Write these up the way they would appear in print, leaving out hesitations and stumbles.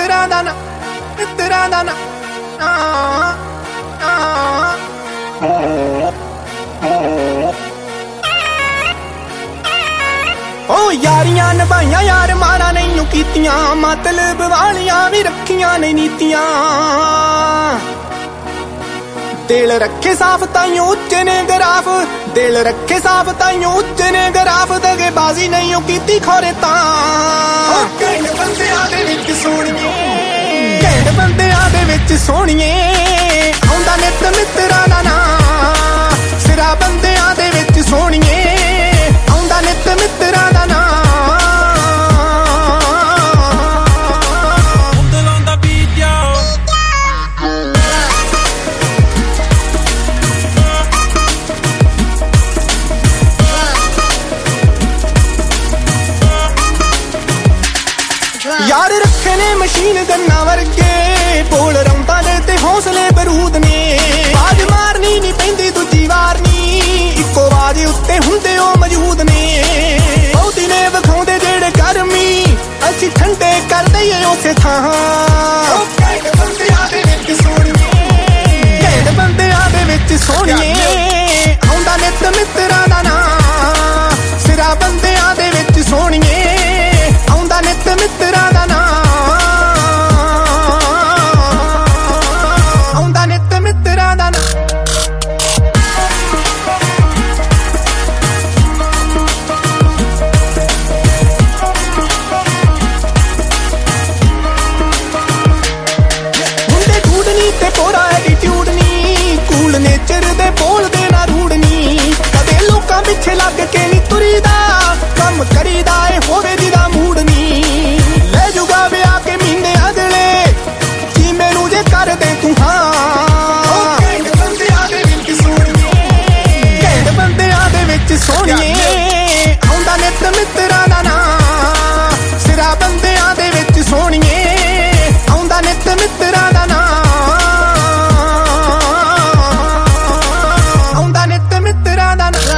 ਮਿੱਤਰਾਂ ਦਾ ਨਾ ਮਿੱਤਰਾਂ ਦਾ ਨਾ ਓ ਯਾਰੀਆਂ ਨਿਭਾਈਆਂ ਯਾਰ ਮਾਰਾ ਨਹੀਂ ਕੀਤੀਆਂ ਮਤਲਬ ਵਾਲੀਆਂ ਵੀ ਰੱਖੀਆਂ ਨੇ ਨੀਤੀਆਂ ਦਿਲ ਰੱਖੇ ਸਾਫ ਤਾਈਓ ਉੱਚੇ ਨੇ ਗਰਾਫ ਦਿਲ ਰੱਖੇ ਸਾਫ ਤਾਈਓ ਉੱਚੇ ਨੇ ਗਰਾਫ ਦਗੇ ਬਾਜ਼ੀ ਨਹੀਂ ਕੀਤੀ ਖੋਰੇ ਤਾਂ ਘੈਂਟ ਬੰਦਿਆਂ ਦੇ ਵਿੱਚ ਸੋਹਣੀਏ ਘੈਂਟ ਬੰਦਿਆਂ ਦੇ ਵਿੱਚ ਸੋਹਣੀਏ ਆਉਂਦਾ ਨਿੱਤ ਮਿੱਤਰਾਂ ਦਾ ਨਾਂ ਸਿਰਾ ਬੰਦਿਆਂ ਦੇ ਵਿੱਚ ਸੋਹਣੀਏ ਆਉਂਦਾ ਨਿੱਤ ਮਿੱਤਰਾਂ ਦਾ ਨਾਂ यार रखे ने मशीन गन्ना वर्गे बोल रौंदा ने ते हौसले बरूद ने आवाज मारनी नहीं पैंदी दूजी वार नी इक्को आवाज उत्ते हुंदे ओ मौजूद ने बहुती ने विखाउंदे जेड़े गर्मी असीं ठंडे कर दईए उसे थां घैंट बंदियां दे विच सोहणीए घैंट बंदियां दे विच सोहणीए आउंदा नित मित्तरां दा नां सिरा बंदियां दे विच सोहणीए आउंदा नित मित्तरां दा नां आउंदा नित मित्तरां दा नां मुंडे टूट नी ते पूरा एटीट्यूड नी कूल नेचर दे बोलदे ना रूड नी कदे लोकां पिछे लग के नी तुरीदा कम करीदा ए होवे जिदा मूड नी ले जुगा विआह के महीने अगले जी मैनू जे कर दे तू हां घैंट बंदियां दे विच सोहणीए घैंट बंदियां दे विच सोहणीए आउंदा नित मित्तरां दा नां सिरा बंदियां दे विच सोहणीए आउंदा नित मित्तरां दा नां आउंदा नित मित्तरां दा नां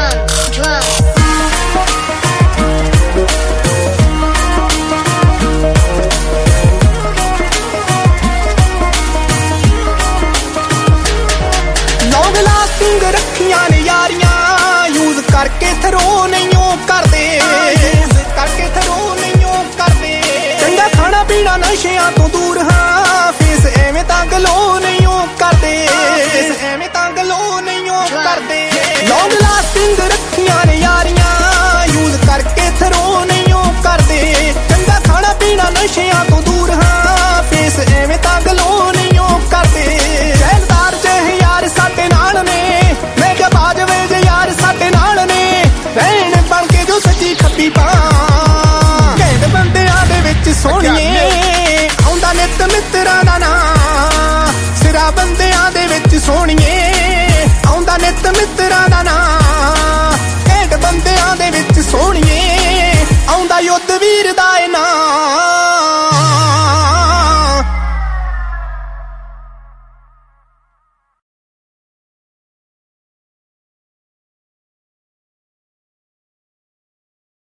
लास्टिंग रखियां ने यारियां यूज करके थरो नहीं करदे करके थरो नहीं करदे चंगा खाना पीना नशियां तो दूर हाँ फेस एवें तां गलो नहीं करदे फेस एवें तां गलो नहीं करदे लॉन्ग लास्टिंग रखियां ने यारियां यूज करके थरो नहीं करदे चंगा खाना पीना नशियां तो दूर हाँ फेस एवें तां गलो नहीं करदे शहरदार जह यार साडे नाल ने मैं क्या बाजवे जे यार साडे नाल ने रहन बन के जो सच्ची खप्पी पा घैंट बंदियां दे विच सोहणीए आउंदा नित मित्तरां दा नां सिरा बंदियां दे विच सोहणीए आउंदा नित मित्तरां दा नां घैंट बंदियां दे विच सोहणीए आउंदा युद्ध वीर